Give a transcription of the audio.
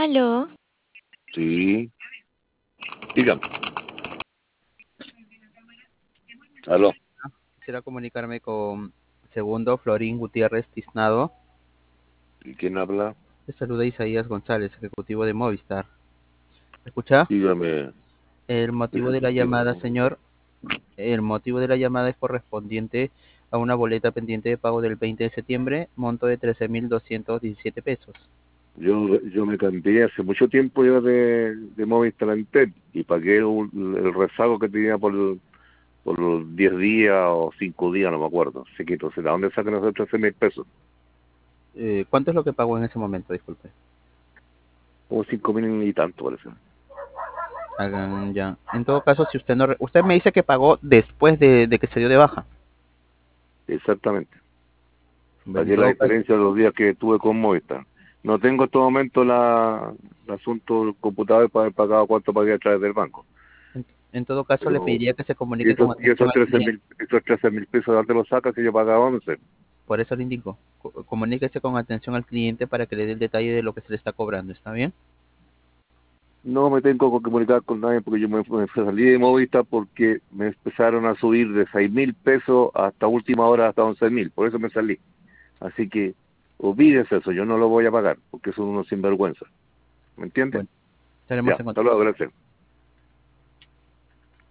Aló, Sí, dígame. Aló. Quisiera comunicarme con Segundo Florín Gutiérrez Tiznado. ¿Y quién habla? Le saluda Isaías González, ejecutivo de Movistar. ¿Me escucha? Dígame, El motivo de la ejecutivo de llamada, Movistar. señor, el motivo de la llamada es correspondiente a una boleta pendiente de pago del 20 de septiembre, monto de 13.217 pesos. Yo me cambié hace mucho tiempo ya de Movistar a Entel y pagué el rezago que tenía por los 10 días o 5 días, no me acuerdo. Así que entonces, ¿de dónde sacan esos 13.000 pesos? ¿Cuánto es lo que pagó en ese momento? Disculpe. Como 5.000 y tanto, parece. Hagan ya. En todo caso, si usted no... Usted me dice que pagó después de que se dio de baja. Exactamente. Bueno, en Pagué la todo caso, diferencia de los días que estuve con Movistar. No tengo en este momento el asunto del computador para haber pagado cuánto pagué a través del banco. en todo caso le Pero pediría que se Y comunique con esos, y atención esos al trece cliente. mil, esos 13.000 pesos, ¿de dónde los sacas si yo pagaba 11? Por eso le indico, comuníquese con atención al cliente para que le dé el detalle de lo que se le está cobrando, ¿está bien? No me tengo que comunicar con nadie porque me salí de Movista porque me empezaron a subir de 6.000 pesos hasta última hora hasta 11.000, por eso me salí. Así que olvídense eso, yo no lo voy a pagar porque son unos sinvergüenza. ¿Me entiendes? Bueno, estaremos Ya, en hasta contacto. luego, gracias.